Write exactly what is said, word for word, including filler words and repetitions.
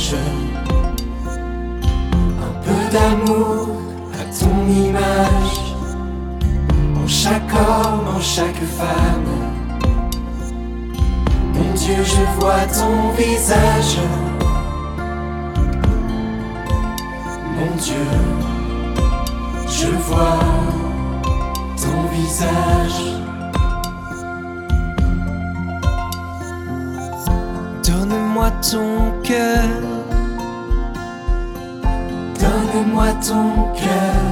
visage. Un peu d'amour à ton image, en chaque homme, en chaque femme. Mon Dieu, je vois ton visage. Mon Dieu, je vois ton visage. Donne-moi ton cœur, donne-moi ton cœur.